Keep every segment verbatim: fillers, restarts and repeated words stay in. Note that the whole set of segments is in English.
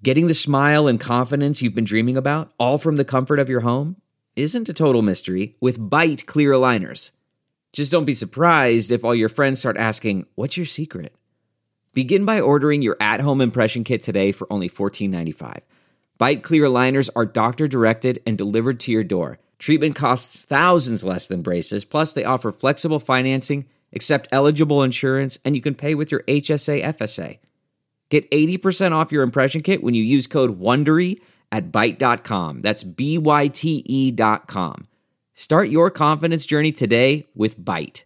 Getting the smile and confidence you've been dreaming about, all from the comfort of your home, isn't a total mystery with Byte clear aligners. Just don't be surprised if all your friends start asking, what's your secret? Begin by ordering your at-home impression kit today for only fourteen ninety-five. Byte clear aligners are doctor-directed and delivered to your door. Treatment costs thousands less than braces, plus they offer flexible financing, accept eligible insurance, and you can pay with your H S A F S A. Get eighty percent off your impression kit when you use code WONDERY at byte dot com. That's B Y T E dot com. Start your confidence journey today with Byte.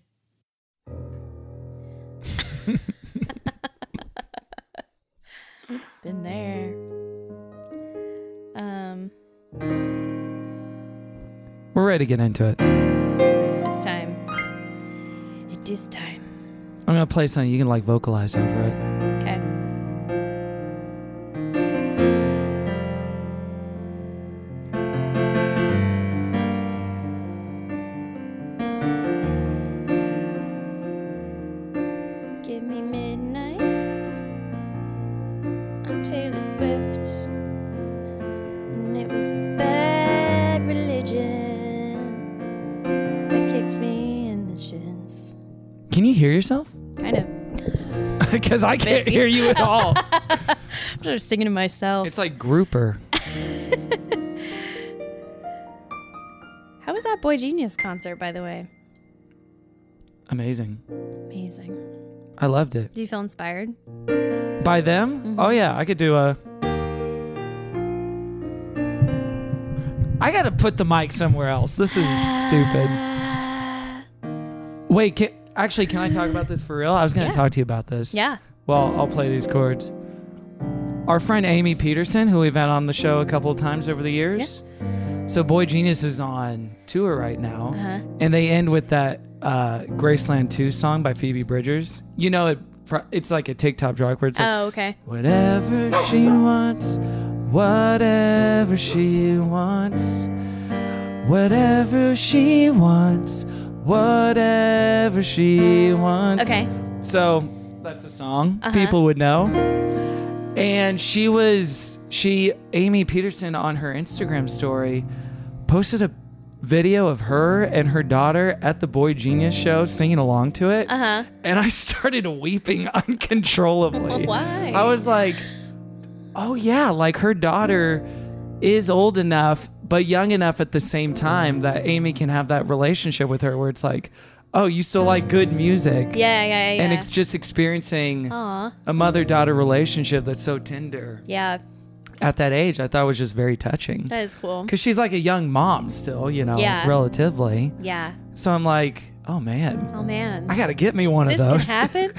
Been there. Um, We're ready to get into it. it's time. It is time. I'm going to play something you can like vocalize over it. Okay. Give me midnights. I'm Taylor Swift. And it was bad religion that kicked me in the shins. Can you hear yourself? Kind of. Because I can't Busy. hear you at all. I'm just singing to myself. It's like grouper. How was that Boy Genius concert, by the way? Amazing. Amazing. I loved it. Do you feel inspired? By them? Mm-hmm. Oh, yeah. I could do a... I got to put the mic somewhere else. This is stupid. Wait, can, actually, can I talk about this for real? I was going to Yeah. talk to you about this. Yeah. Well, I'll play these chords. Our friend Amy Peterson, who we've had on the show a couple of times over the years. So Boy Genius is on tour right now. Uh-huh. And they end with that uh, Graceland two song by Phoebe Bridgers. You know, it. it's like a TikTok joke where it's like, Oh, okay. whatever she wants, whatever she wants, whatever she wants, whatever she wants. Okay. So that's a song Uh-huh. people would know. And she was, she, Amy Peterson on her Instagram story posted a video of her and her daughter at the Boy Genius show singing along to it. Uh-huh. And I started weeping uncontrollably. Why? I was like, oh yeah, like her daughter is old enough, but young enough at the same time that Amy can have that relationship with her where it's like, oh, you still like good music. Yeah, yeah, yeah. And it's just experiencing Aw. a mother-daughter relationship that's so tender Yeah, at that age. I thought was just very touching. that is cool. Because she's like a young mom still, you know, Yeah. relatively. Yeah. So I'm like, oh man, Oh, man. I gotta get me one this of those. can happen?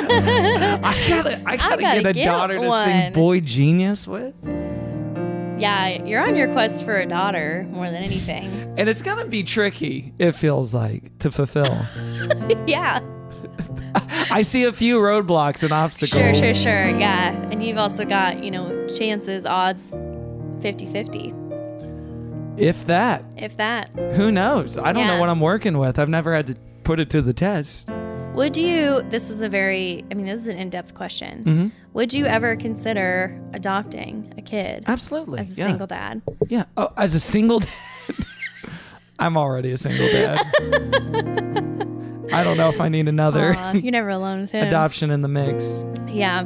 I gotta, I gotta, gotta get a get daughter to one. sing Boy Genius with. Yeah, you're on your quest for a daughter more than anything. And it's gonna be tricky, it feels like, to fulfill. Yeah. I see a few roadblocks and obstacles. Sure, sure, sure. Yeah. And you've also got, you know, chances, odds, fifty-fifty. If that. If that. Who knows? I don't Yeah. know what I'm working with. I've never had to put it to the test. Would you, this is a very, I mean, this is an in-depth question. Mhm. Would you ever consider adopting a kid Absolutely. as a yeah. single dad? Yeah. Oh, as a single dad. I'm already a single dad. I don't know if I need another Aw, you're never alone with him. adoption in the mix. Yeah.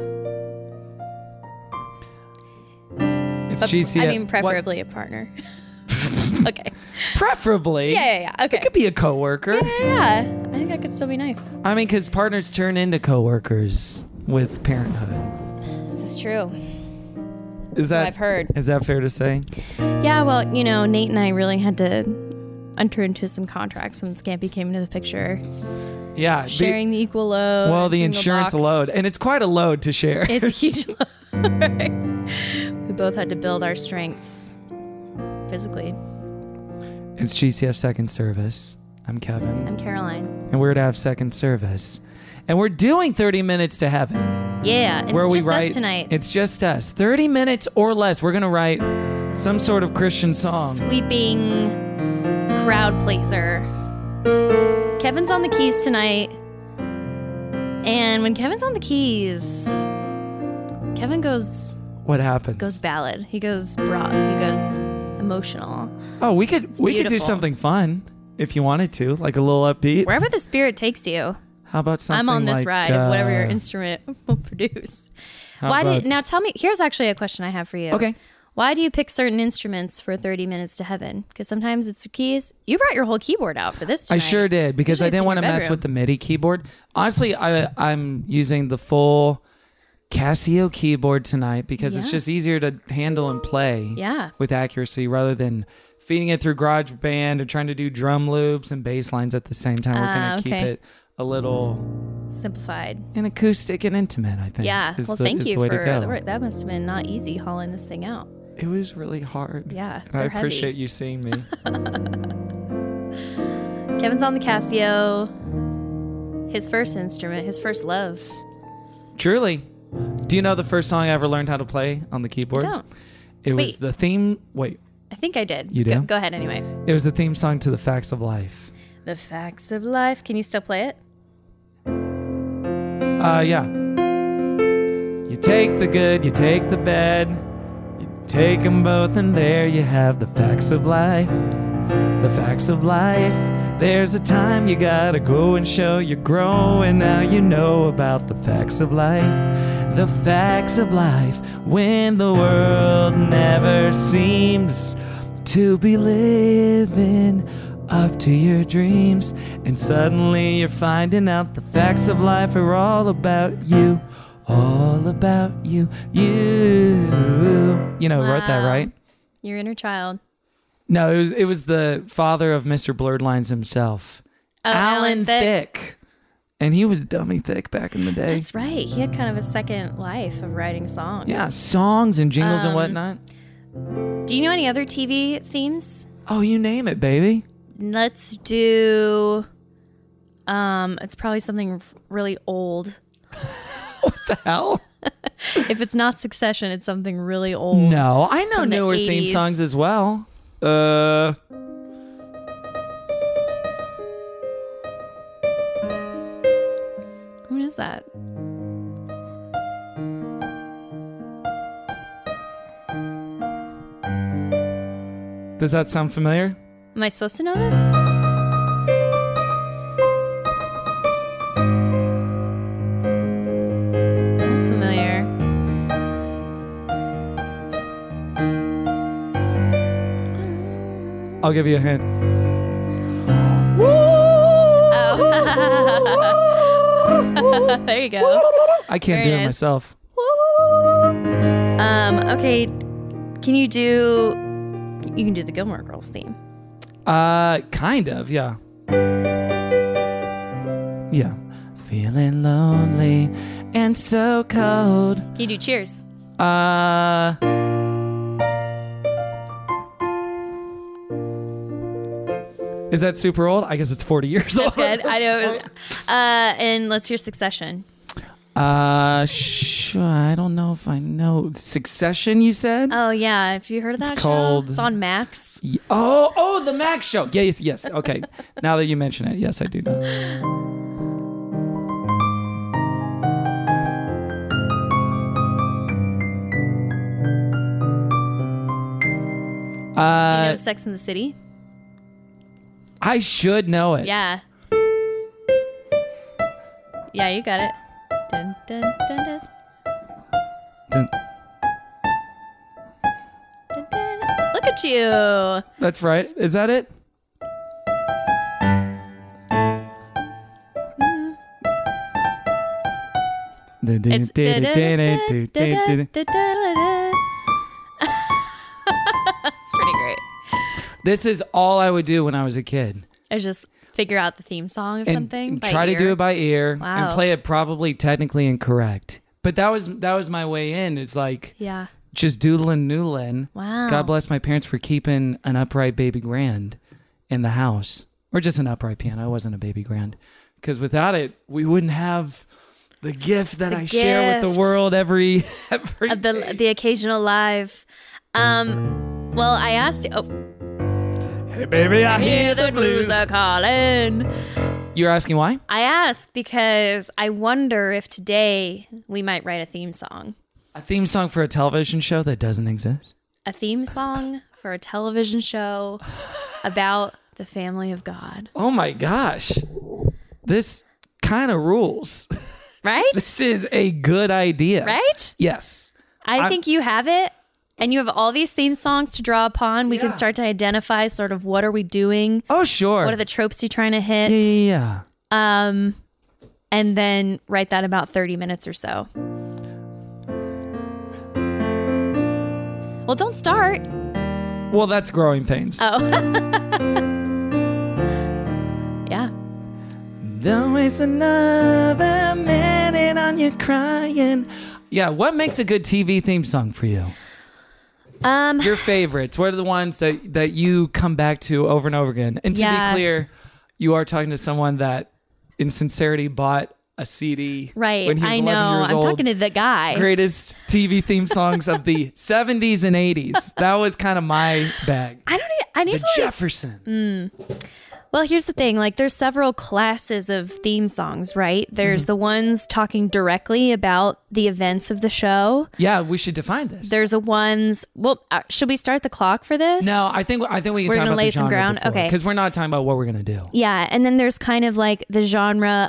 It's But- G C. I mean, preferably a partner. Okay. Preferably. Yeah, yeah, yeah. Okay. It could be a coworker. Yeah, yeah, yeah. I think that could still be nice. I mean, because partners turn into coworkers with parenthood. This is true. Is So that I've heard. Is that fair to say? Yeah, well, you know, Nate and I really had to enter into some contracts when Scampy came into the picture. Yeah. be- Sharing the equal load. well, the single insurance box. load, and it's quite a load to share. It's a huge load. We both had to build our strengths physically. It's G C F Second Service. I'm Kevin, I'm Caroline. and we're to have second service, and we're doing thirty minutes to heaven. Yeah, and where it's we just write us tonight. It's just us. thirty minutes or less. We're gonna write some sort of Christian song. Sweeping crowd pleaser. Kevin's on the keys tonight. And when Kevin's on the keys, Kevin goes What happens? Goes ballad. He goes broad. He goes emotional. Oh, we could we could do beautiful. something fun if you wanted to, like a little upbeat. Wherever the spirit takes you. How about something I'm on this like, ride uh, of whatever your instrument will produce. how Why about- did now tell me? Here's actually a question I have for you. Okay. Why do you pick certain instruments for thirty minutes to heaven? Because sometimes it's the keys. You brought your whole keyboard out for this I tonight. sure did because Usually I it's didn't in want to your mess bedroom. with the MIDI keyboard. Honestly, I I'm using the full Casio keyboard tonight because it's Yeah. just easier to handle and play Yeah. with accuracy rather than feeding it through GarageBand or trying to do drum loops and bass lines at the same time. We're Ah, gonna keep okay. it a little Simplified. and acoustic and intimate. I think. Yeah. is Well, the- thank is you the way for to go. the work. That must have been not easy hauling this thing out. It was really hard. Yeah. And I they're heavy. appreciate you seeing me. Kevin's on the Casio. His first instrument, his first love. Truly. Do you know the first song I ever learned how to play on the keyboard? I don't. It was Wait. the theme. Wait, I think I did. You Go, do? go ahead anyway. it was the theme song to The Facts of Life. The Facts of Life. Can you still play it? Uh, yeah. You take the good, you take the bad, you take them both, and there you have the facts of life. The facts of life. There's a time you gotta go and show you're growing. Now you know about the facts of life. The facts of life. When the world never seems to be living up to your dreams, and suddenly you're finding out the facts of life are all about you. All about you. You. You know, wrote that, Wow. right? Your inner child. No, it was it was the father of Mister Blurred Lines himself, Oh, Alan Thicke. Thicke, and he was dummy thick back in the day. That's right. He had kind of a second life of writing songs. Yeah, songs and jingles and Um, whatnot. Do you know any other T V themes? Oh, you name it, baby. Let's do. Um, it's probably something f- really old. What the hell? If it's not Succession, it's something really old. No, I know From the newer theme eighties. songs as well. Uh, What is that? does that sound familiar? Am I supposed to know this? Sounds familiar. I'll give you a hint. Oh. There you go. I can't Very do it nice. myself. Um, okay. Can you do you can do the Gilmore Girls theme? Uh, kind of, yeah. Yeah. Feeling lonely and so cold. Can you do Cheers? Uh, is that super old? I guess it's forty years old. That's good. I know. Uh, and let's hear Succession. Uh, sh- I don't know if I know. Succession, you said? Oh yeah, have you heard of that show? called- It's on Max. Y- Oh, oh, the Max Show. Yes, yes. Okay. Now that you mention it, yes, I do know. Do you Uh, know Sex in the City? I should know it. Yeah. Yeah, you got it. Dun, dun, dun, dun, Dun- dun, dun. Look at you. That's right. Is that it? It's It's pretty great. This is all I would do when I was a kid. I just figure out the theme song of And something. by try to do ear. it by ear Wow. and play it probably technically incorrect. But that was that was my way in. It's like Yeah. just doodling noodling. Wow. God bless my parents for keeping an upright baby grand in the house. Or just an upright piano. It wasn't a baby grand. Because without it, we wouldn't have the gift that The I share with the gift. world every every Uh, the day. the occasional live. Um. Well, I asked. Oh, Hey baby, I hear the blues are calling. You're asking why? I asked because I wonder if today we might write a theme song. A theme song for a television show that doesn't exist? A theme song for a television show about the family of God. Oh my gosh. This kind of rules. Right? This is a good idea. Right? Yes. I I'm- think you have it. And you have all these theme songs to draw upon. We Yeah. can start to identify sort of what are we doing? Oh, sure. What are the tropes you're trying to hit? Yeah, yeah, yeah. Um, and then write that about thirty minutes or so. Well, don't start. Well, that's Growing Pains. Oh. Yeah. Don't waste another minute on you crying. Yeah, what makes a good T V theme song for you? Um, Your favorites. What are the ones that, that you come back to over and over again? And to Yeah. be clear, you are talking to someone that, in sincerity, bought a C D right. when he was I eleven know. years I'm old. talking to the guy. Greatest T V theme songs of the seventies and eighties. That was kind of my bag. I don't need, I need The to like, Jeffersons. well, here's the thing. Like, there's several classes of theme songs, right? There's Mm-hmm. the ones talking directly about the events of the show. Yeah, we should define this. There's a ones. Well, uh, should we start the clock for this? no, I think I think we can We're talk gonna about lay the some genre ground? Okay. because we're not talking about what we're gonna do. Yeah, and then there's kind of like the genre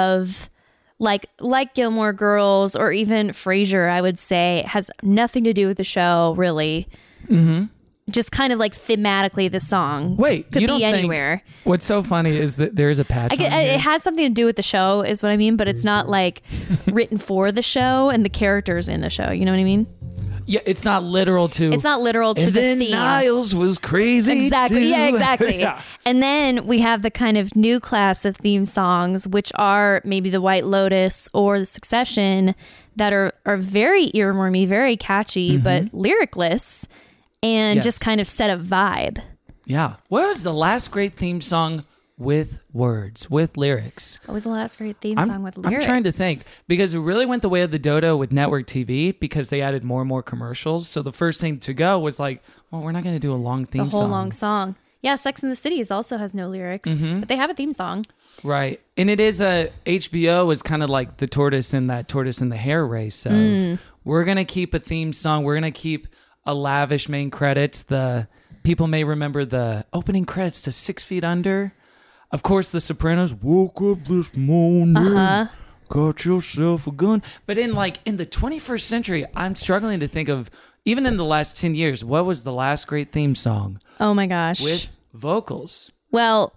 of like like Gilmore Girls or even Frasier, I would say, has nothing to do with the show, really. Mm-hmm. Just kind of like thematically the song. Wait, could you be don't think- anywhere. What's so funny is that there is a patch. I get, on here. it has something to do with the show, is what I mean, but it's not like written for the show and the characters in the show. You know what I mean? Yeah, it's not literal to. It's not literal to and the then theme. Niles was crazy. Exactly. too. Yeah, exactly. Yeah. And then we have the kind of new class of theme songs, which are maybe the White Lotus or the Succession, that are, are very earwormy, very catchy, but lyricless and Yes. just kind of set a vibe. Yeah. What was the last great theme song with words, with lyrics? What was the last great theme I'm, song with I'm lyrics? trying to think because it really went the way of the dodo with network T V because they added more and more commercials. So the first thing to go was like, well, we're not going to do a long The theme whole song. long song. Yeah, Sex and the City also has no lyrics, Mm-hmm. but they have a theme song. Right. And it is a H B O is kind of like the tortoise in that tortoise in the hare race of Mm. we're going to keep a theme song. We're going to keep a lavish main credits. The people may remember the opening credits to Six Feet Under. Of course, The Sopranos. Woke up this morning, Uh-huh. got yourself a gun. But in like in the twenty-first century, I'm struggling to think of even in the last ten years, what was the last great theme song Oh my gosh. with vocals? Well,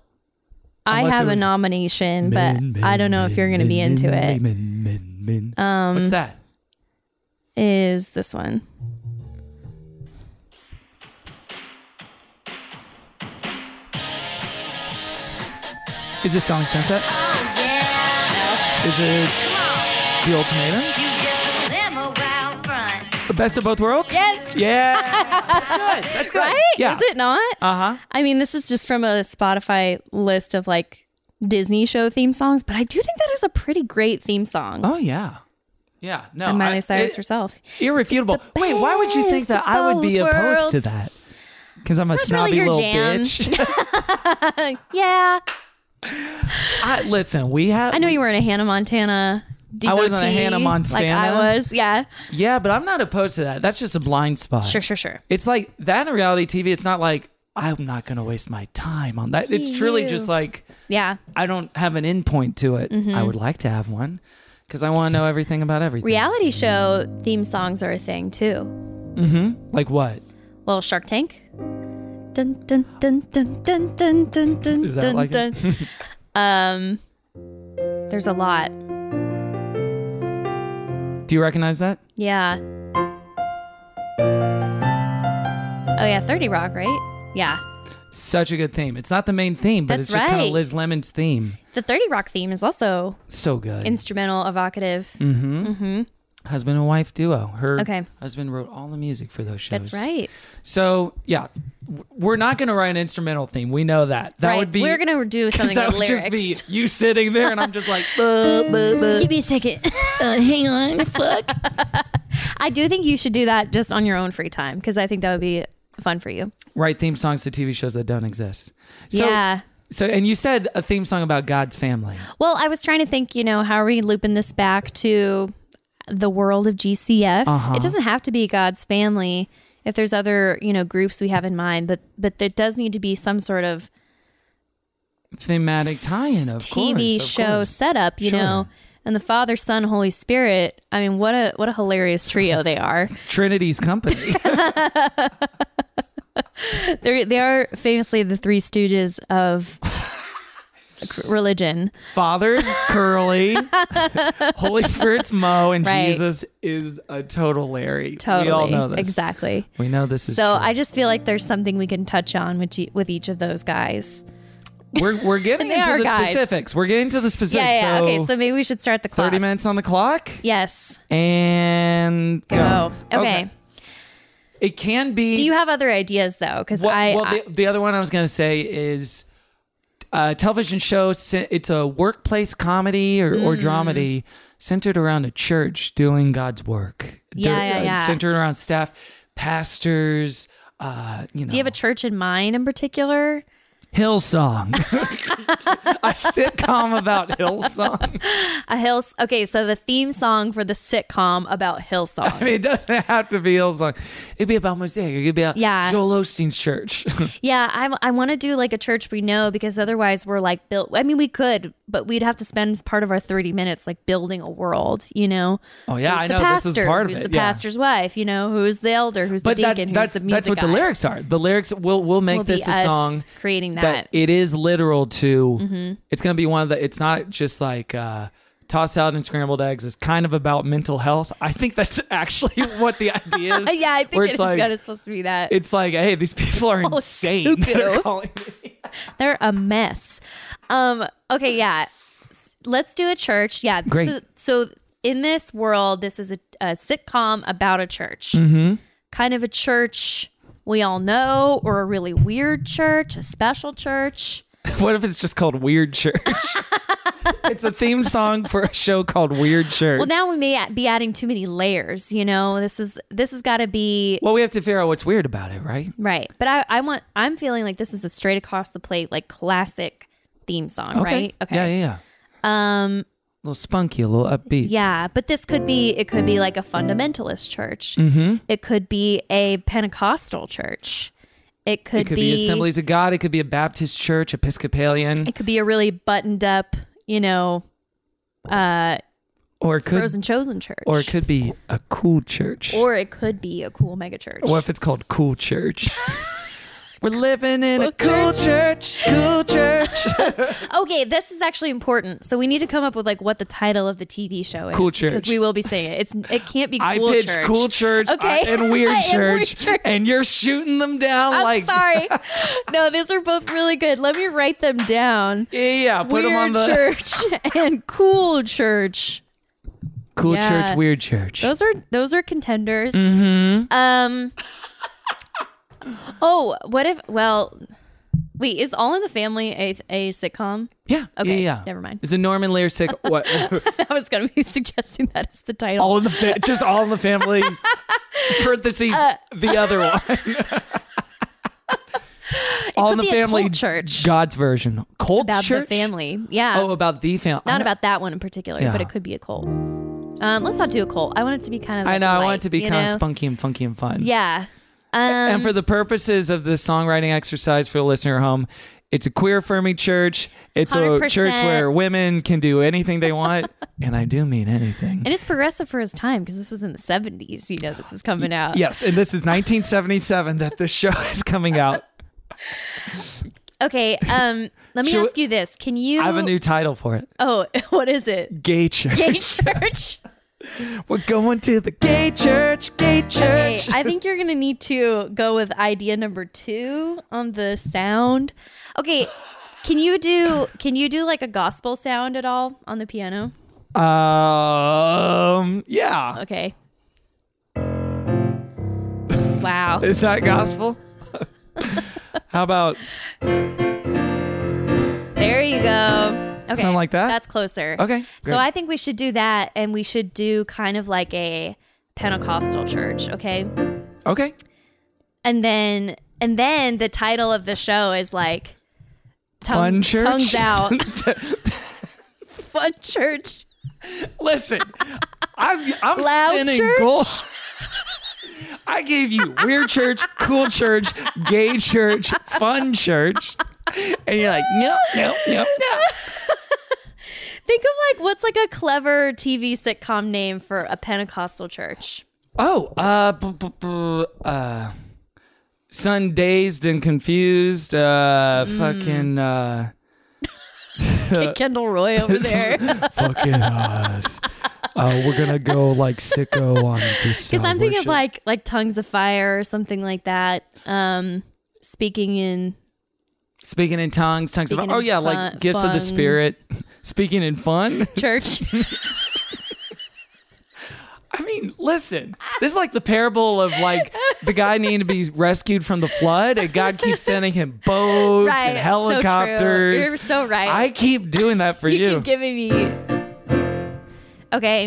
I Unless have it a was nomination, but I don't know if you're going to be into it. Um, What's that? Is this one. Is this Song Sunset? Oh, yeah. Is this The Ultimatum? You just a limo out front. The Best of Both Worlds? Yes. Yeah. That's good. That's good. Right? Yeah. Is it not? Uh huh. I mean, this is just from a Spotify list of like Disney show theme songs, but I do think that is a pretty great theme song. Oh yeah. Yeah. No. and Miley I- Cyrus it- herself. Irrefutable. Wait, why would you think that best I would be of both opposed to worlds. that? Because I'm a That's really snobby your little jam. bitch. Yeah. I, listen, we have. I know you were in a Hannah Montana devotee. I wasn't a Hannah Like I Montana. was. Yeah. Yeah, but I'm not opposed to that. That's just a blind spot. Sure, sure, sure. It's like that in reality T V. It's not like I'm not going to waste my time on that. It's truly You. just like Yeah. I don't have an endpoint to it. Mm-hmm. I would like to have one because I want to know everything about everything. Reality show theme songs are a thing too. Like what? Well, Shark Tank. Dun dun dun dun dun dun dun dun Is that dun like dun. it? um there's a lot. Do you recognize that? Yeah. Oh yeah, thirty Rock, right? Yeah. Such a good theme. It's not the main theme, but That's it's just kind right. of Liz Lemon's theme. The thirty Rock theme is also So good. instrumental, evocative. Husband and wife duo. Her Okay. husband wrote all the music for those shows. That's right. So yeah, w- we're not going to write an instrumental theme. We know that. That right. would be. We're gonna do 'cause something that with would lyrics. just be you sitting there, and I'm just like, Give me a second. hang on, fuck. I do think you should do that just on your own free time because I think that would be fun for you. Write theme songs to T V shows that don't exist. So, Yeah. So, and you said a theme song about God's family. Well, I was trying to think, you know, how are we looping this back to the world of G C F. Uh-huh. It doesn't have to be God's Family if there's other, you know, groups we have in mind, but but there does need to be some sort of thematic tie-in, of T V course, of show course. setup, you Sure. know. And the Father, Son, Holy Spirit. I mean, what a what a hilarious trio they are. Trinity's company. They they are famously the Three Stooges of religion. Father's Curly, Holy Spirit's Mo, and Right. Jesus is a total Larry. Totally. We all know this. Exactly. We know this is So true. I just feel like there's something we can touch on with e- with each of those guys. We're we're getting They into are the guys. specifics. We're getting to the specifics. Yeah, yeah. So Okay, so maybe we should start the clock. thirty minutes on the clock Yes. and go. Go. Okay. It can be. Do you have other ideas though? Because Well, I, well I the, the other one I was going to say is a television show. c- It's a workplace comedy or, or Mm. dramedy centered around a church doing God's work. Yeah, Dur- yeah, uh, yeah. Centered around staff, pastors. Uh, you know, do you have a church in mind in particular? Hillsong, a sitcom about Hillsong. A Hills. Okay, so the theme song for the sitcom about Hillsong. I mean, it doesn't have to be Hillsong. It'd be about Mosaic. It could be about Yeah. Joel Osteen's church. Yeah, I, I want to do like a church we know because otherwise we're like built. I mean, we could, but we'd have to spend part of our thirty minutes like building a world, you know? Oh, yeah, Who's I the know. This pastor? is part of Who's it, the yeah. pastor's wife? You know, who's the elder? Who's But the that, deacon? that's who's the music that's what guy? the lyrics are. The lyrics will will make Will this be a us song creating that. that it is literal to. Mm-hmm. It's going to be one of the. It's not just like uh, tossed salad and scrambled eggs. It's kind of about mental health. I think that's actually what the idea is. yeah, I think where it's it's like kind of supposed to be that. it's like, hey, these people are Oh, insane. They're cuckoo. calling me. They're a mess. Um. Okay. Yeah. S- Let's do a church. Yeah. Great. So, so in this world, this is a, a sitcom about a church. Mm-hmm. Kind of a church we all know, or a really weird church, a special church. What if it's just called Weird Church? It's a theme song for a show called Weird Church. Well, now we may a- be adding too many layers. You know, this is this has got to be Well, we have to figure out what's weird about it, right? right. But I, I want. I'm feeling like this is a straight across the plate, like classic theme song, right? Okay. Yeah, yeah, yeah. Um. A little spunky, a little upbeat. Yeah, but this could be. It could be like a fundamentalist church. Mm-hmm. It could be a Pentecostal church. It could, It could be, Assemblies of God. It could be a Baptist church, Episcopalian, It could be a really buttoned up, you know, uh, or it could, Frozen Chosen church. or it could be a cool church. Or it could be a cool mega church. What if it's called Cool Church? We're living in a Cool cool church, cool church. Okay, this is actually important. So we need to come up with like what the title of the T V show is. Cool Church. Because we will be saying it. It's it can't be cool I pitched church. Cool Church Okay. uh, and Weird And Weird Church, Church. and you're shooting them down I'm like sorry. No, these are both really good. Let me write them down. yeah, yeah. Put Weird them on the church and cool church. Cool Yeah. Church, Weird Church. Those are those are contenders. mm-hmm. Um. Oh, what if? Well, wait. Is All in the Family a a sitcom? Yeah. Okay, Yeah. yeah. never mind. Is a Norman Lear sick? What? I was gonna be suggesting that as the title. all in the fa- just all in the family. Parentheses. Uh, the other one. all in could the be a family. cult church. God's version. Cult about church. the family. Yeah. Oh, about the family. Not about that one in particular, Yeah. but it could be a cult. Um, let's not do a cult. I want it to be kind of. Like I know. I light, want it to be you kind know? of spunky and funky and fun. Yeah. Um, And for the purposes of the songwriting exercise for the listener at home, it's a queer affirming church. It's one hundred a church percent. where women can do anything they want. And I do mean anything. and it's progressive for his time because this was in the seventies. You know, this was coming out. Yes. And this is nineteen seventy-seven that this show is coming out. Okay. Um, let me Should we- ask you this: Can you? I have a new title for it. Oh, what is it? Gay church. Gay church. We're going to the gay church, gay Okay, church. I think you're gonna need to go with idea number two on the sound. Okay, can you do can you do like a gospel sound at all on the piano? Um, yeah. Okay. Wow. Is that gospel? How about There you go. Okay. Something like that? That's closer. okay? So I think we should do that, and we should do kind of like a Pentecostal church, okay? okay. And then and then the title of the show is like tongue- Fun church. Tongues out. Fun church. Listen, I'm, I'm Loud spinning church? gold. I gave you weird church, cool church, gay church, fun church. And you're like, no, no, no, no. Think of like what's like a clever T V sitcom name for a Pentecostal church. Oh, uh, b- b- b- uh, Sun Dazed and Confused, uh, Mm. fucking, uh, Get Kendall Roy over there. fucking us. Uh, we're gonna go like sicko on this. Because I'm thinking of like like Tongues of Fire or something like that. Um, speaking in speaking in tongues, tongues Speaking of, oh in yeah, fun- like gifts of fun. the Spirit. Speaking in fun. church. I mean, listen, this is like the parable of like the guy needing to be rescued from the flood, and God keeps sending him boats Right, and so helicopters. true. You're so right. I keep doing that for you you. keep giving me. Okay.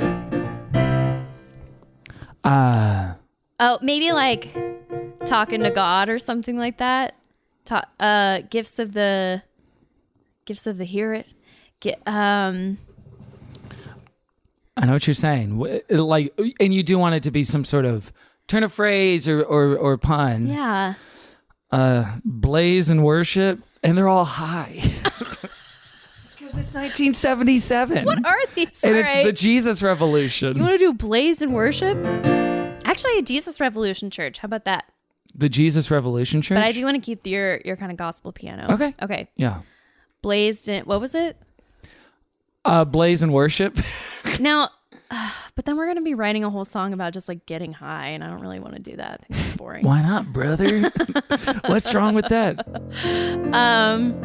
Uh, Oh, maybe like talking to God or something like that. Ta- uh, gifts of the gifts of the hear Get, um. I know what you're saying. Wh- it- Like, and you do want it to be some sort of turn of phrase or or, or pun. Yeah. Uh, blaze and worship, and they're all high. Because it's nineteen seventy-seven. What are these? And All it's right. the Jesus Revolution. You want to do blaze and worship? Actually, a Jesus Revolution church. How about that? The Jesus Revolution Church. But I do want to keep your your kind of gospel piano. Okay. Okay. Yeah. Blazed and what was it? Uh, blaze and worship. Now, uh, but then we're gonna be writing a whole song about just like getting high, and I don't really want to do that. I think it's boring. Why not, brother? What's wrong with that? Um.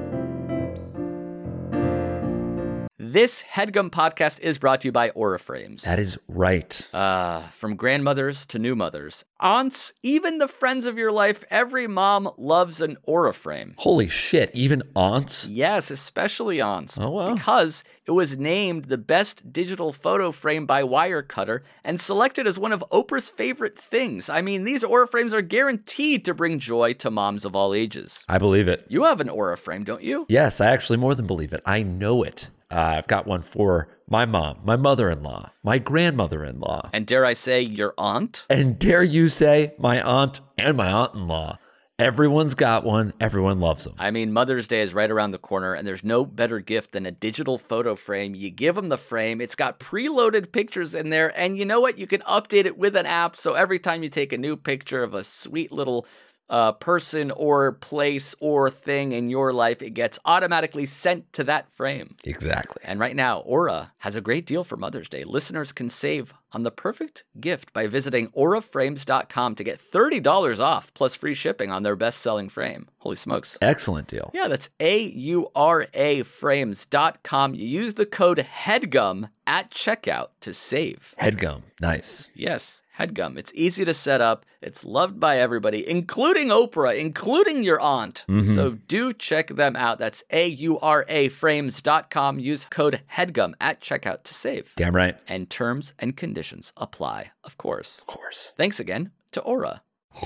This HeadGum podcast is brought to you by Auraframes. That is right. Uh, from grandmothers to new mothers, aunts, even the friends of your life, every mom loves an Auraframe. Holy shit, even aunts? Yes, especially aunts. Oh, wow. Because it was named the best digital photo frame by Wirecutter and selected as one of Oprah's favorite things. I mean, these Auraframes are guaranteed to bring joy to moms of all ages. I believe it. You have an Auraframe, don't you? Yes, I actually more than believe it. I know it. Uh, I've got one for my mom, my mother-in-law, my grandmother-in-law, And dare I say, your aunt? and dare you say my aunt and my aunt-in-law. Everyone's got one. Everyone loves them. I mean, Mother's Day is right around the corner, and there's no better gift than a digital photo frame. You give them the frame, it's got preloaded pictures in there, and you know what? You can update it with an app, so every time you take a new picture of a sweet little uh, person or place or thing in your life, it gets automatically sent to that frame. Exactly. And right now, Aura has a great deal for Mother's Day. Listeners can save on the perfect gift by visiting aura frames dot com to get thirty dollars off plus free shipping on their best-selling frame. Holy smokes. Excellent deal. Yeah, that's A U R A frames dot com. You use the code HEADGUM at checkout to save. Headgum. Nice. Yes, HEADGUM. It's easy to set up. It's loved by everybody, including Oprah, including your aunt. Mhm. So do check them out. That's A U R A frames dot com. Use code HEADGUM at checkout to save. Damn right. And terms and conditions apply, of course. Of course. Thanks again to Aura.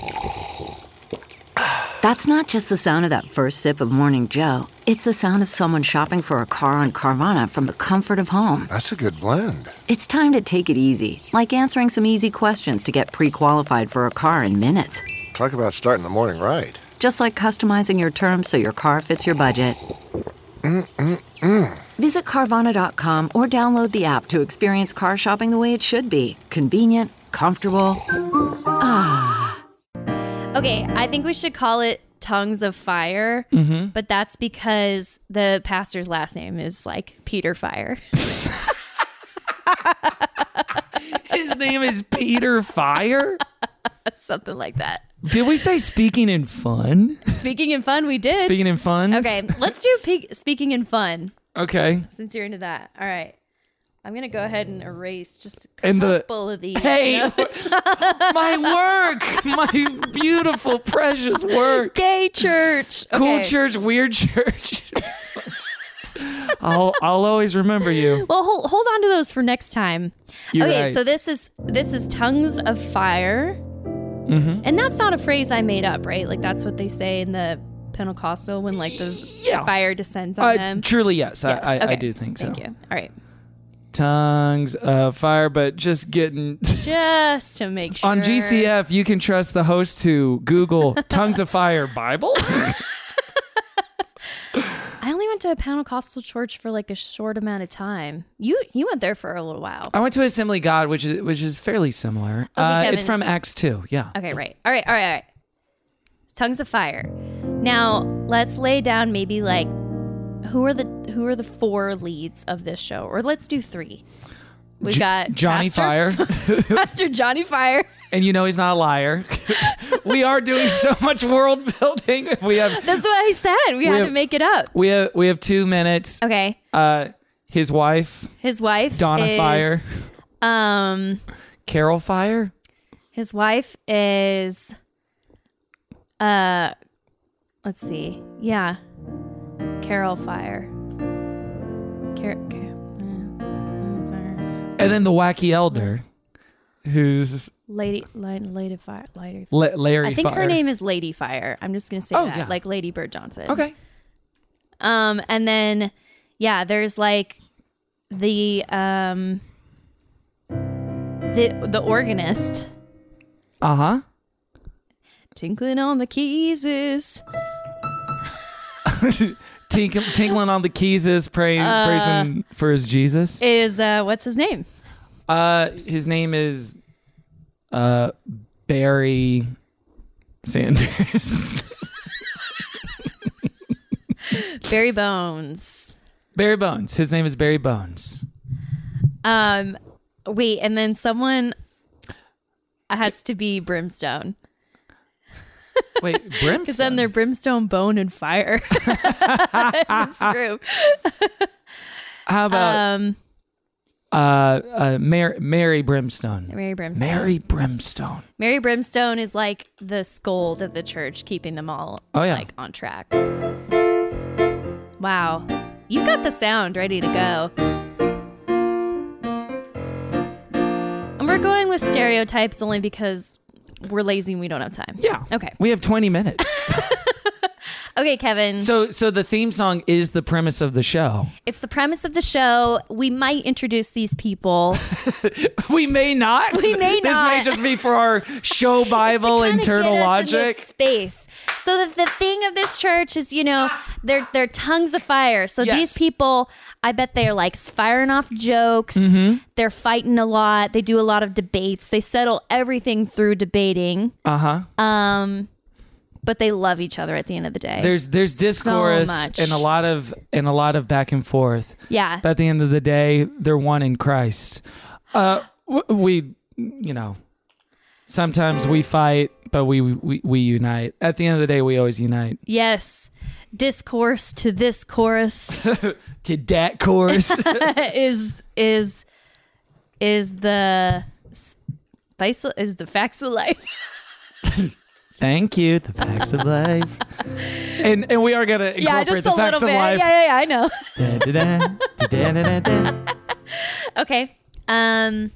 That's not just the sound of that first sip of Morning Joe. It's the sound of someone shopping for a car on Carvana from the comfort of home. That's a good blend. It's time to take it easy, like answering some easy questions to get pre-qualified for a car in minutes. Talk about starting the morning right. Just like customizing your terms so your car fits your budget. Mm-mm-mm. Visit Carvana dot com or download the app to experience car shopping the way it should be. Convenient, comfortable. Ah. Okay, I think we should call it Tongues of Fire, Mm-hmm. but that's because the pastor's last name is like Peter Fire. His name is Peter Fire? Something like that. Did we say speaking in fun? Speaking in fun, we did. Speaking in fun? Okay, let's do pe- speaking in fun Okay. since you're into that. All right. I'm going to go ahead and erase just a And the- couple of these. Hey, No, my work, my beautiful, precious work. gay church. Cool Okay. church, weird church. I'll I'll always remember you. Well, hold, hold on to those for next time. You're okay, right. so this is this is Tongues of Fire. Mm-hmm. And that's not a phrase I made up, right? Like that's what they say in the Pentecostal when like the Yeah. fire descends on Uh, them. truly, yes. Yes, I, I, I okay. do think so. Thank you. All right. Tongues of Fire, but just getting Just to make sure. on G C F, you can trust the host to Google Tongues of Fire Bible. I only went to a Pentecostal church for like a short amount of time. You you went there for a little while. I went to Assembly God, which is which is fairly similar. uh, Kevin. it's from Acts two. Yeah. Okay, right. All right, all right, all right. Tongues of Fire. Now, let's lay down maybe like who are the who are the four leads of this show? Or let's do three. We J- got Johnny Pastor, Fire. Pastor Johnny Fire. And you know he's not a liar. We are doing so much world building. We have That's what I said. We, had have- to make it up. we have we have two minutes. Okay. Uh, his wife, His wife Donna is, Fire, Um Carol Fire. his wife is uh let's see. Yeah. Carol Fire. Car- Car- uh, Fire. And then the wacky elder, who's Lady Lady, Lady Fire. Lady La- Larry I think Fire. her name is Lady Fire. I'm just gonna say Oh, that, yeah. like Lady Bird Johnson. Okay. Um, and then yeah, there's like the um the the organist Uh huh. tinkling on the keys is Tinkling, tinkling on the keys is praying, praising for his Jesus. is uh what's his name? Uh, his name is uh Barry Sanders. Barry Bones. Barry Bones. His name is Barry Bones. Um, wait, and then someone has to be Brimstone. Wait, Brimstone. Because then they're Brimstone, Bone, and Fire. This group. How about Um, uh, uh Mary, Mary Brimstone? Mary Brimstone. Mary Brimstone. Mary Brimstone is like the scold of the church, keeping them all Oh, yeah. like on track. Wow, you've got the sound ready to go. And we're going with stereotypes only because we're lazy and we don't have time. Yeah. Okay. We have twenty minutes. Okay, Kevin. So so the theme song is the premise of the show. It's the premise of the show. We might introduce these people. We may not. We may This may not. just be for our show Bible to kinda internal get us in logic. this space. So that the thing of this church is, you know, they're they're tongues of fire. So Yes. these people, I bet they're like firing off jokes. Mm-hmm. They're fighting a lot. They do a lot of debates. They settle everything through debating. Uh-huh. Um, but they love each other at the end of the day. There's there's discourse much. and a lot of and a lot of back and forth. yeah. But at the end of the day, they're one in Christ. Uh, w- we, you know, sometimes we fight, but we, we we unite. At the end of the day, we always unite. Yes. Discourse to this chorus To that chorus. is is is the spice is the facts of life. Thank you. The facts of life. And and we are gonna Yeah, incorporate just the a facts little of bit. life. Yeah, yeah, yeah, I know. Da-da-da, da-da-da-da-da. Okay. Um.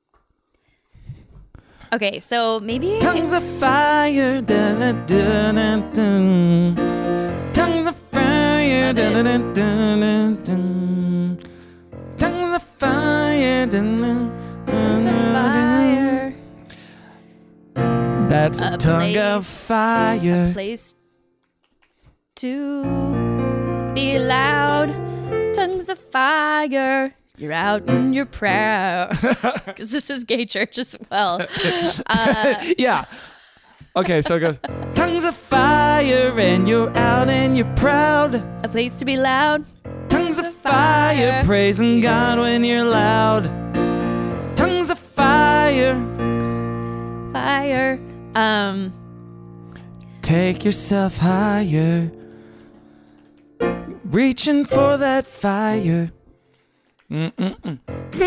Okay, so maybe Tongues of fire. Da-da-da-da-da. Tongues of fire. Da-da-da-da-da-da. Tongues of fire. Tongues of fire. That's a, A tongue of place- fire. Place to be loud. Tongues of fire. You're out and you're proud. Because this is gay church as well. Yeah. Okay, so it goes. Tongues of fire, and you're out and you're proud. A place to be loud. Tongues of fire, praising God when you're loud. Tongues of fire. Fire. Um. Take yourself higher. Reaching for that fire. Mm-mm-mm.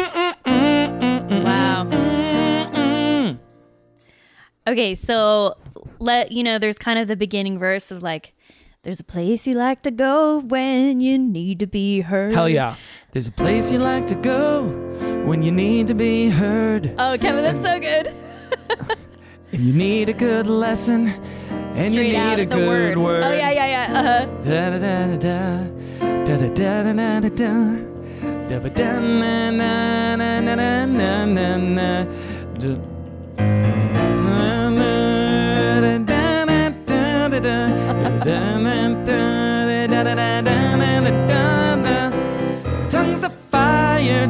Wow. Mm-mm. Okay, so let you know there's kind of the beginning verse of like, there's a place you like to go when you need to be heard. Hell yeah. There's a place you like to go when you need to be heard. Oh, Kevin, that's so good. And you need a good lesson. And Straight you need out a of the good word. word. Oh yeah, yeah, yeah. Uh-huh. Da da da da da da da da da da da da Tongues of fire.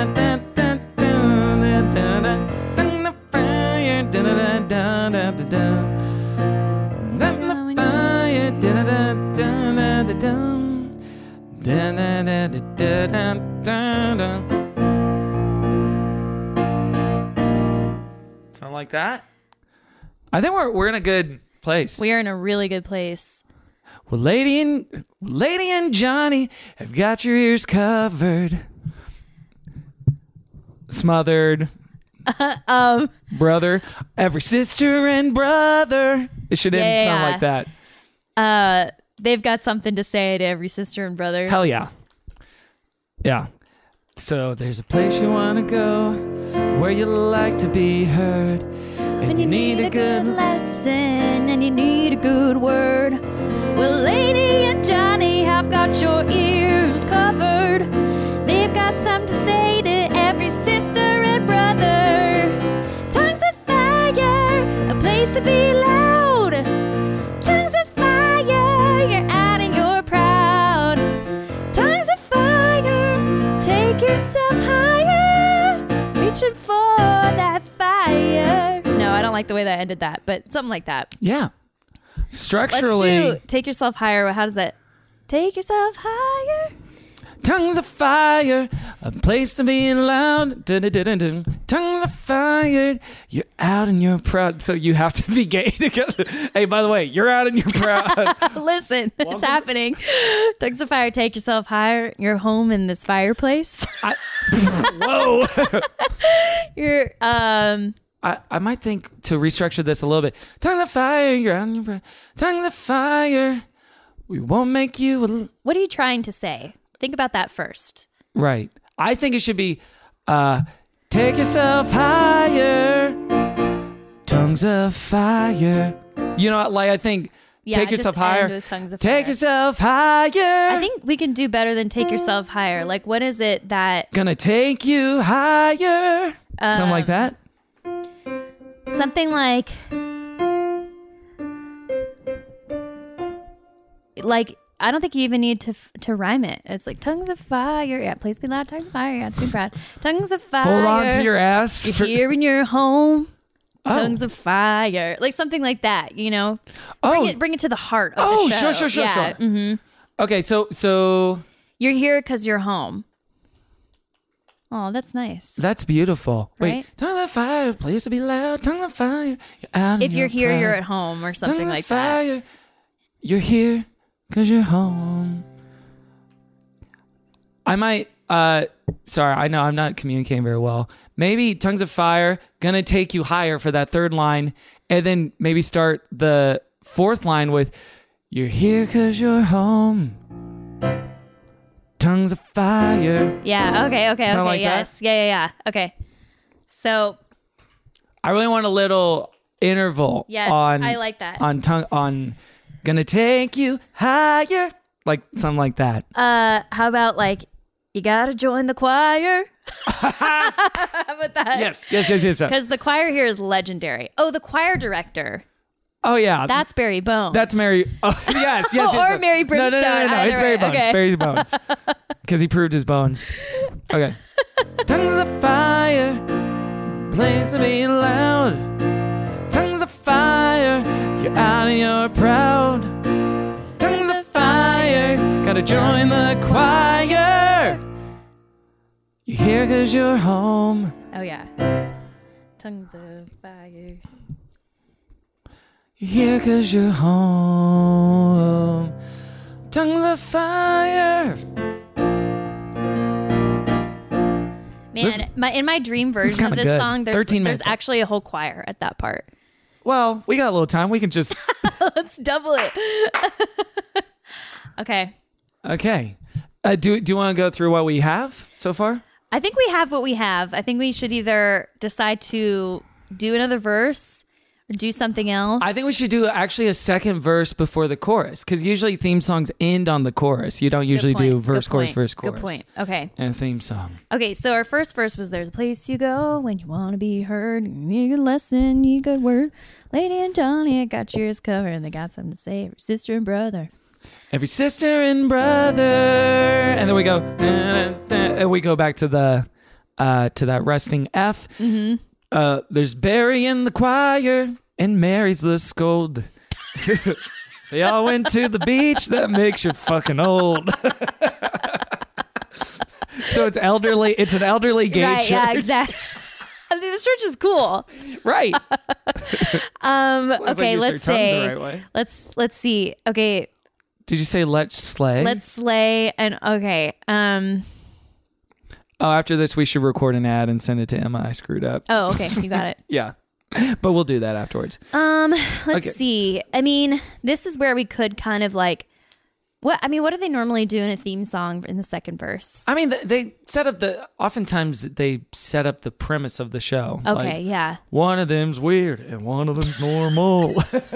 Something like that. I think we're we're in a good place. We are in a really good place. Well, Lady and Lady and Johnny have got your ears covered, smothered. um, brother, every sister and brother. It should end Yeah, sound yeah. like that. uh, they've got something to say to every sister and brother. Hell yeah, yeah. So there's a place you wanna go where you like to be heard, and When you need a good lesson and you need a good word. Well, Lady and Johnny have got your ears covered. They've got something to say to every sister and brother. Tongues of fire, a place to be loud. Tongues of fire, you're out and you're proud. Tongues of fire, take yourself higher. Reaching for that fire. No, I don't like the way that ended that, but something like that. Yeah. Structurally, Let's do take yourself higher. How does that? Take yourself higher. tongues of fire, a place to be loud. Dun-dun-dun-dun-dun. Tongues of fire, you're out and you're proud. So you have to be gay together. Hey, by the way, you're out and you're proud. Listen, it's happening. Tongues of fire, take yourself higher. You're home in this fireplace. I, whoa. You're um. I, I might think to restructure this a little bit. Tongues of fire, you're out and you're proud. Tongues of fire, we won't make you. A, What are you trying to say? Think about that first. right. I think it should be uh, take yourself higher. Tongues of fire. You know, like I think Yeah, take just yourself end higher. with tongues of Take fire. yourself higher. I think we can do better than take yourself higher. Like, what is it that Gonna take you higher. Something like Um, that. something like like I don't think you even need to f- to rhyme it. It's like tongues of fire. Yeah, please be loud. Tongues of fire. Yeah, to be proud. Tongues of fire. Hold on to your ass. You're for- here in your home. Oh. Tongues of fire. Like something like that. You know. Oh. Bring it. Bring it to the heart of Oh, the show. sure, sure, sure, yeah. sure. hmm Okay, so so You're here because you're home. Oh, that's nice. that's beautiful. Right? Wait, tongue of fire, place to be loud. Tongue of fire, you're out. If and you're here, proud. you're at home or something Tongue like of that. fire, you're here because you're home. I might. Uh, sorry, I know I'm not communicating very well. Maybe tongues of fire gonna take you higher for that third line, and then maybe start the fourth line with "You're here because you're home." Tongues of fire. Yeah. Okay. Okay. Sound okay. like that? yes. Yeah. Yeah. Yeah. Okay. So I really want a little interval yes, on I like that. on tongue on gonna take you higher, like something like that. Uh, how about like you gotta join the choir? How about that? Yes, yes, yes, yes. yes. Because the choir here is legendary. Oh, the choir director. Oh yeah, That's Barry Bones. that's Mary. Oh yes, yes, yes. Or yes. Mary No, no, no, no, Brimstone, no. It's either Barry way. Bones. Okay. Barry Bones. Because he proved his bones. Okay. Tongues of fire, place to be loud. Tongues of fire, you're out and you're proud. Tongues of fire, gotta join the choir. You're here because you're home. Oh yeah. Tongues of fire. You're here because you're home. Tongues of fire. Man, This- my in my dream version of kinda this good. song, there's thirteen there's minutes. actually a whole choir at that part. Well, we got a little time. We can just. Let's double it. Okay. Okay. Uh, do do you want to go through what we have so far? I think we have what we have. I think we should either decide to do another verse Or do something else? I think we should do actually a second verse before the chorus, because usually theme songs end on the chorus. You don't usually Good point. do verse, Good chorus, point. verse, chorus. Good point. Okay. And a theme song. Okay, so our first verse was "There's a place you go when you want to be heard. You need a good lesson, you need a good word. Lady and Johnny got yours covered. They got something to say. Sister and brother. Every sister and brother, and then we go, dun, dun, dun, and we go back to the uh, to that resting F. Mm-hmm. Uh, there's Barry in the choir, and Mary's the scold. They all went to the beach. That makes you fucking old. So it's elderly. It's an elderly gay right? church. Yeah, exactly. I think this church is cool. Right. Um. Sounds like Okay. you Let's say tongues the say. right way. Let's let's see. Okay. Did you say let's slay? Let's slay and okay. Um. Oh, after this, we should record an ad and send it to Emma. I screwed up. Oh, okay. You got it. Yeah. But we'll do that afterwards. Um, let's Okay. see. I mean, this is where we could kind of like, what I mean, what do they normally do in a theme song in the second verse? I mean, th- they set up the. Oftentimes, they set up the premise of the show. Okay, Like, yeah. one of them's weird and one of them's normal.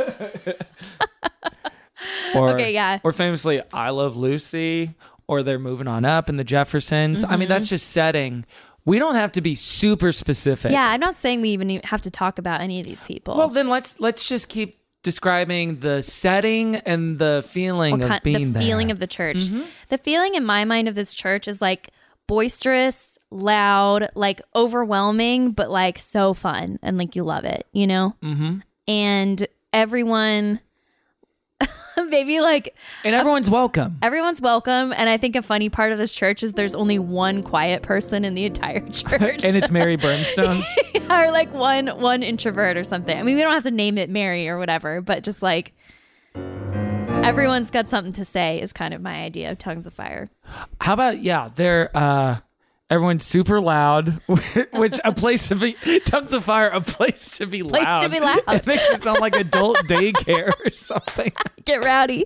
or, Okay, yeah. Or famously, I Love Lucy. Or they're moving on up in the Jeffersons. I mean, that's just setting. We don't have to be super specific. Yeah, I'm not saying we even have to talk about any of these people. Well, then let's let's just keep describing the setting and the feeling What of kind- being the there. feeling of the church. The feeling in my mind of this church is like boisterous, loud, like overwhelming, but like so fun and like you love it, you know? Mm-hmm. And everyone, maybe like and everyone's welcome. everyone's welcome. And I think a funny part of this church is there's only one quiet person in the entire church. And it's Mary Brimstone. Or like one one introvert or something. I mean, we don't have to name it Mary or whatever, but just like everyone's got something to say is kind of my idea of Tongues of Fire. How about yeah? They're uh, everyone's super loud, which a place to be. Tongues of Fire, a place to be Place loud. to be loud. It makes it sound like adult daycare or something. Get rowdy.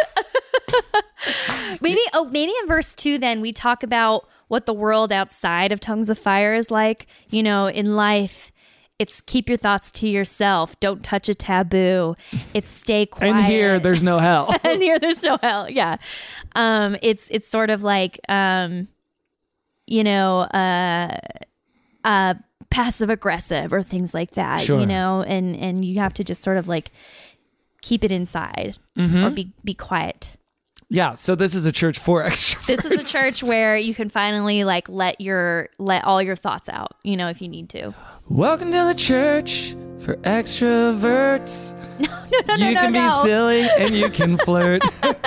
maybe oh maybe in verse two then we talk about what the world outside of Tongues of Fire is like. You know, in life, it's keep your thoughts to yourself. Don't touch a taboo. It's stay quiet. And here, there's no hell. and here there's no hell. Yeah. Um, it's it's sort of like um, you know, uh, uh, passive aggressive or things like that. Sure. You know, and and you have to just sort of like keep it inside or be be quiet. Yeah. So this is a church for extroverts. This is a church where you can finally like let your let all your thoughts out. You know, if you need to. Welcome to the church for extroverts. No, no, no, no, You no, can no. be silly and you can flirt.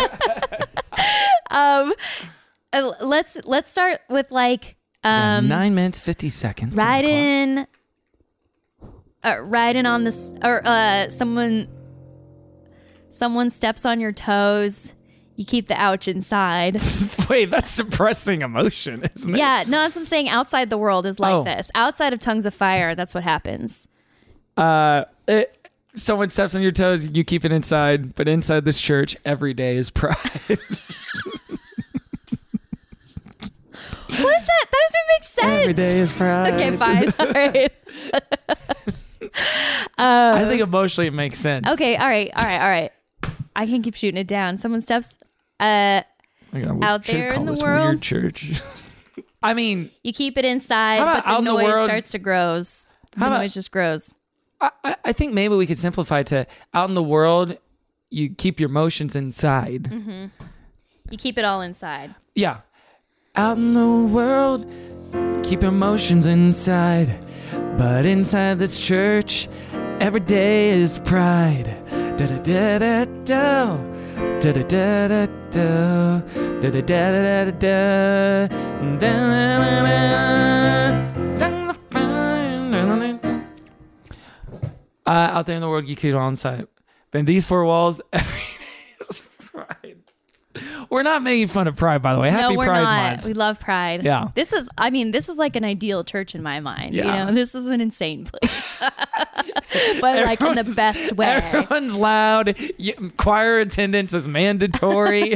Um, uh, let's let's start with like Yeah, um. Nine minutes fifty seconds. on the Ride clock. in, uh, riding on this, or uh, someone, someone steps on your toes. You keep the ouch inside. Wait, that's suppressing emotion, isn't it? Yeah, no, that's what I'm saying. Outside the world is like Oh. this. Outside of Tongues of Fire, that's what happens. Uh, it, someone steps on your toes, you keep it inside. But inside this church, every day is pride. What is that? That doesn't make sense. Every day is pride. Okay, fine. All right. I think emotionally it makes sense. Okay, all right, all right, all right. I can keep shooting it down. Someone steps. Uh, Oh God, we out should there call in the this world. Weird church. I mean, you keep it inside, How about but the out in the noise world- starts to grows. The How about- noise just grows. I, I- I think maybe we could simplify to out in the world, you keep your emotions inside. You keep it all inside. Yeah. Out in the world, keep emotions inside. But inside this church, every day is pride. Da da da da da. Da da da da da. Da da da da da. Da. Uh, out there in the world, you keep it all inside. But in these four walls, every day is pride. We're not making fun of Pride, by the way. Happy no, we're Pride not. Month. We love Pride. Yeah. This is, I mean, this is like an ideal church in my mind. Yeah. You know, this is an insane place. But like in the Everyone's- best way. Everyone's loud. You, choir attendance is mandatory.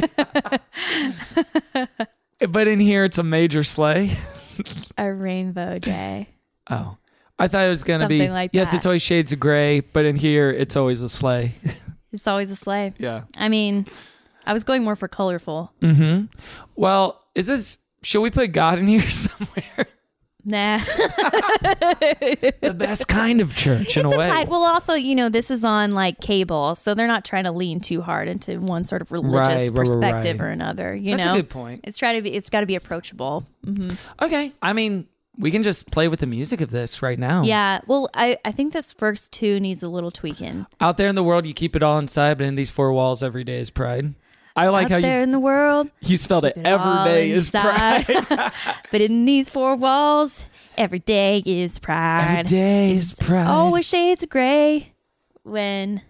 But in here, it's a major sleigh. A rainbow day. Oh. I thought it was going to be, Something like yes, that. it's always shades of gray, but in here, it's always a sleigh. It's always a sleigh. Yeah. I mean, I was going more for colorful. Mm-hmm. Well, is this, should we put God in here somewhere? Nah. The best kind of church, in It's a way. implied. Well, also, you know, this is on like cable, so they're not trying to lean too hard into one sort of religious Right, right, right, perspective right. or another. You That's a know, good point. It's try to be. It's got to be approachable. hmm Okay. I mean, we can just play with the music of this right now. Yeah. Well, I I think this first two needs a little tweaking. Out there in the world, you keep it all inside, but in these four walls, every day is pride. I like Out how there you in the world, you spelled it. keep it all Every day is inside. pride. But in these four walls, every day is pride. Every day is pride. Always shades of gray when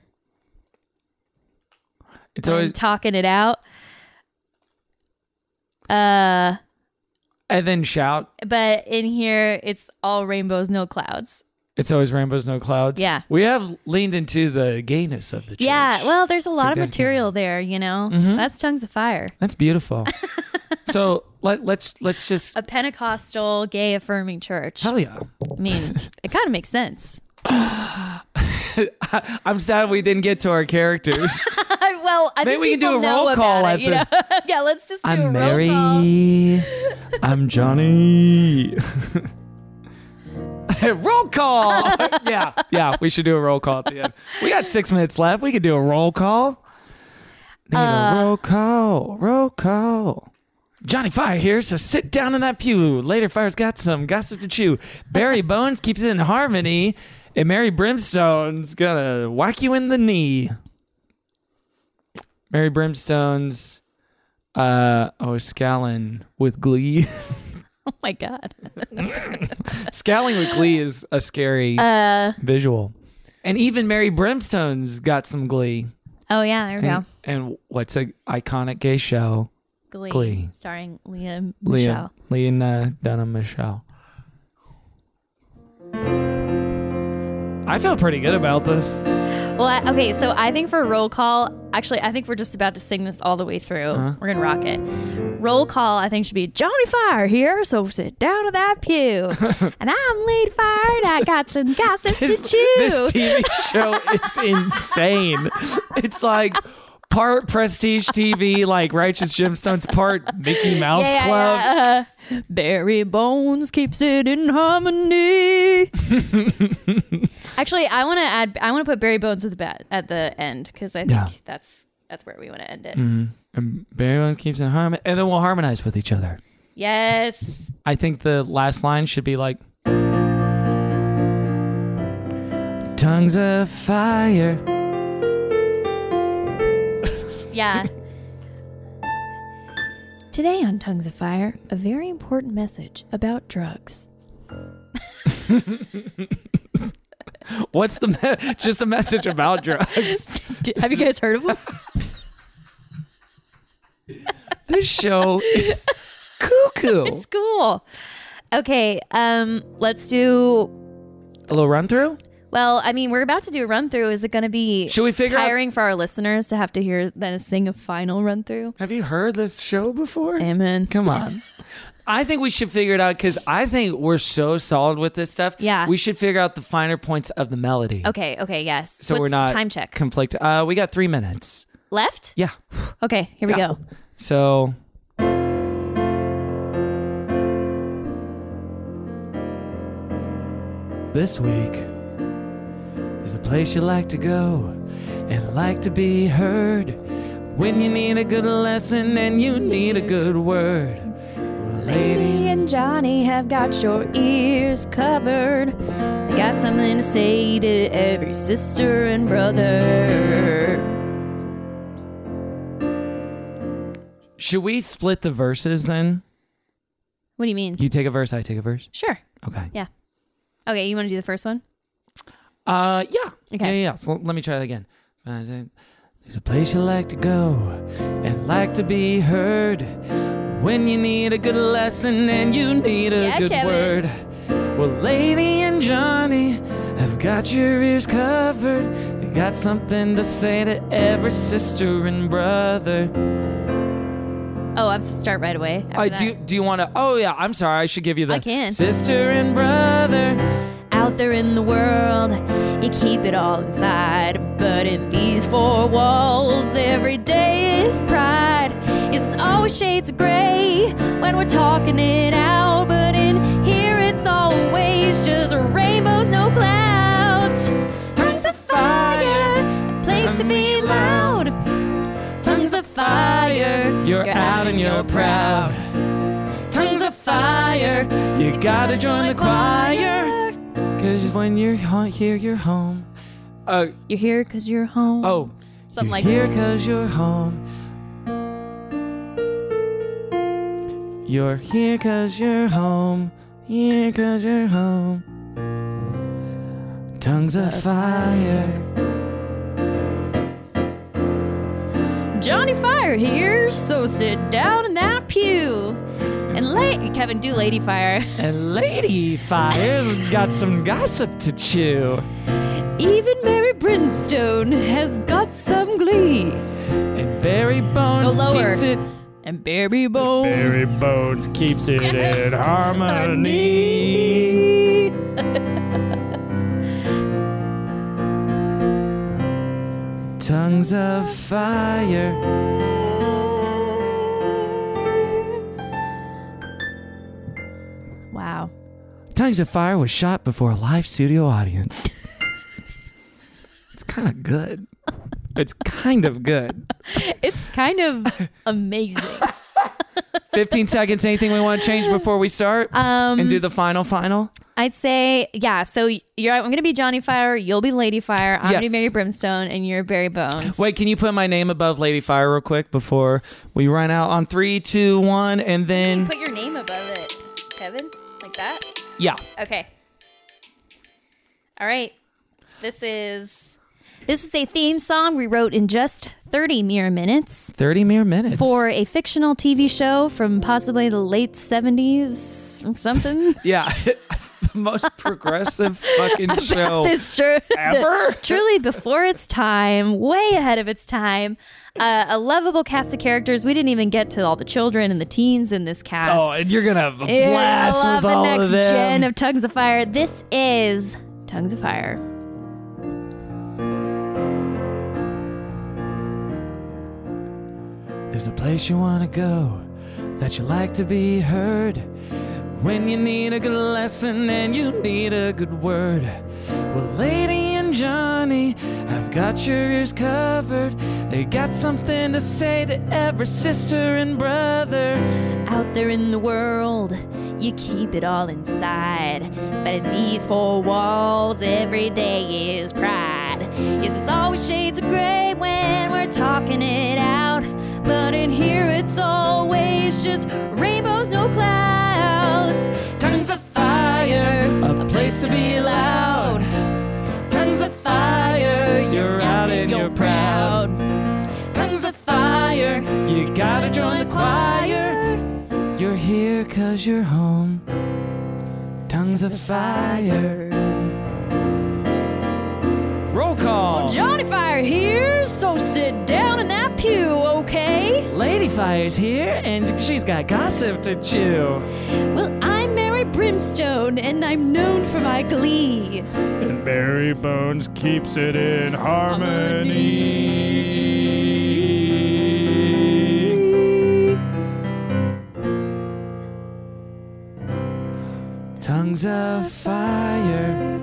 It's when always, talking it out. Uh, and then shout. but in here, it's all rainbows, no clouds. It's always rainbows, no clouds. Yeah. We have leaned into the gayness of the church. Yeah, well, there's a lot of Significantly. material there, you know. Mhm. That's Tongues of Fire. That's beautiful. So let let's let's just A Pentecostal gay affirming church. hell yeah. I mean, it kind of makes sense. I'm sad we didn't get to our characters. Well, I Maybe think we can do people a know roll call about at it, you the- know? Yeah, let's just do a I'm roll Mary. call. I'm Johnny. Roll call. yeah, yeah. We should do a roll call at the end. We got six minutes left. We could do a roll call. Need Uh, a roll call. Roll call. Johnny Fire here, so sit down in that pew. Later Fire's got some gossip to chew. Barry Bones keeps it in harmony, and Mary Brimstone's gonna whack you in the knee. Mary Brimstone's uh oh scowling with glee. Oh my god. Scowling with glee is a scary Uh. visual. And even Mary Brimstone's got some glee. Oh yeah, there we And, go. and what's a iconic gay show? Glee, Glee. starring Liam Liam, Michelle. Liam Dunham Michelle. I feel pretty good about this. Well, I, okay, so I think for roll call, actually, I think we're just about to sing this all the way through. Uh-huh. We're gonna rock it. Roll call, I think should be Johnny Fire here, so sit down in that pew. And I'm Lady Fire, and I got some gossip This, to chew. this T V show is insane. It's like part prestige T V, like Righteous Gemstones, part Mickey Mouse Yeah, yeah, Club. yeah. Uh, Barry Bones keeps it in harmony. Actually, I want to add. I want to put Barry Bones at the bat, at the end because I think Yeah. that's that's where we want to end it. Mhm. And everyone keeps in harmony, and then we'll harmonize with each other. Yes. I think the last line should be like, tongues of fire. Yeah. Today on Tongues of Fire, a very important message about drugs. What's the me- just a message about drugs? D- Have you guys heard of them? This show is cuckoo. It's cool. Okay, um, let's do. A little run through. Well, I mean, we're about to do a run through. Is it going to be Should we figure out- tiring for our listeners to have to hear then sing a final run through? Have you heard this show before? Amen. Come on. I think we should figure it out because I think we're so solid with this stuff. Yeah. We should figure out the finer points of the melody. Okay. Okay. Yes. So What's we're not time check conflict. Uh, we got three minutes. left. Yeah. Okay. Here we Yeah. go. So. This week, there's a place you like to go and like to be heard when you need a good lesson and you need a good word. Well, Lady and Johnny have got your ears covered. They got something to say to every sister and brother. should we split the verses then? What do you mean? You take a verse, I take a verse. Sure. Okay. Yeah. Okay, you want to do the first one? Uh, yeah. Okay. Yeah, yeah, yeah. So let me try that again. Uh, There's a place you like to go and like to be heard when you need a good lesson and you need a Yeah, good Kevin. word. Well, Lady and Johnny have got your ears covered. You got something to say to every sister and brother. Oh, I'm supposed to start right away. after I that. do. Do you want to? Oh yeah. I'm sorry. I should give you the I can. sister and brother. Out Out there in the world, you keep it all inside. But in these four walls, every day is pride. It's always shades of gray when we're talking it out. But in here, it's always just rainbows, no clouds. Tongues of fire, a place to be loud. Tongues of fire, You're out and you're proud. Tongues of fire, you gotta join the choir. Cause when you're ho- here, you're home. Uh, You're here because you're home. oh, Something you're like here that. cause you're home. You're here cause you're home. Here cause you're home. Tongues of fire. Johnny Fire here, so sit down in that pew. And la- Kevin, do Lady Fire. And Lady Fire's got some gossip to chew. Even Mary Brimstone has got some glee. And Barry Bones Go lower. keeps it. And Barry Bones. Barry Bones keeps it Yes. in harmony. Tongues of fire. Wow. Tongues of Fire was shot before a live studio audience. It's kind of good. It's kind of good. It's kind of amazing. fifteen seconds. Anything we want to change before we start Um, and do the final final? I'd say, yeah, so you're I'm going to be Johnny Fire, you'll be Lady Fire, I'm going to Yes. be Mary Brimstone, and you're Barry Bones. Wait, can you put my name above Lady Fire real quick before we run out on three, two, one, and then Put your name above it, Kevin, like that? yeah. Okay. All right. This is this is a theme song we wrote in just thirty mere minutes thirty mere minutes. for a fictional T V show from possibly the late seventies or something. Yeah. The most progressive fucking show This true, ever. truly before its time, way ahead of its time. Uh, a lovable cast of characters. We didn't even get to all the children and the teens in this cast. Oh, and you're going to have a Yeah, blast I love with the all next of them. gen of Tongues of Fire. This is Tongues of Fire. There's a place you want to go that you like to be heard when you need a good lesson and you need a good word. Well, Lady and Johnny have got your ears covered. They got something to say to every sister and brother. Out there in the world, you keep it all inside. But in these four walls, every day is pride. Yes, it's always shades of gray when we're talking it out. But in here, it's always just rainbows, no clouds. Tongues of fire, a place to be loud. Tongues of fire, You're out and you're proud. Tongues of fire, You gotta join the choir. You're here cause you're home. Tongues of fire. Roll call. Johnny Fire here, so sit down in that pew, okay? Lady Fire's here and she's got gossip to chew. Well, I'm Mary Brimstone, and I'm known for my glee. And Barry Bones keeps it in harmony. Tongues of fire.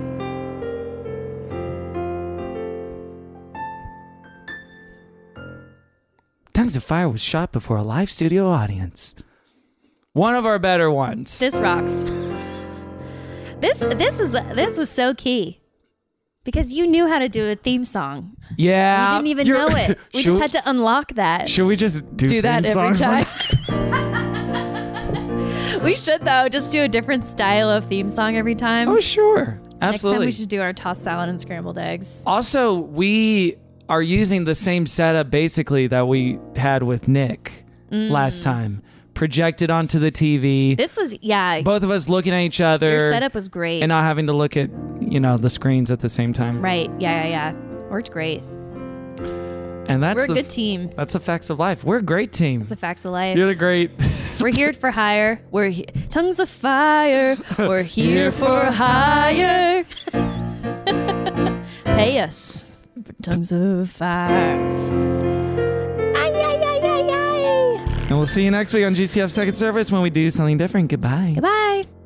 Tongues of Fire was shot before a live studio audience. One of our better ones. This rocks. This this is this was so key because you knew how to do a theme song. Yeah. We didn't even you're- know it. We should, just had to unlock that. Should we just do, do that theme every songs time. We should though just do a different style of theme song every time. Oh, sure. Next time Absolutely. we should do our tossed salad and scrambled eggs. Also, we are using the same setup basically that we had with Nick last time. Projected onto the T V. This was yeah. Both of us looking at each other. Your setup was great. And not having to look at, you know, the screens at the same time. Right. Yeah, yeah, yeah. Worked great. And that's We're a the, good team. That's the facts of life. We're a great team. It's the facts of life. You're the great We're here for hire. We're he- tongues of fire. We're here for hire. Pay us for tongues of fire. Ay, ay, ay, ay, ay. And we'll see you next week on G C F Second Service when we do something different. Goodbye. Goodbye.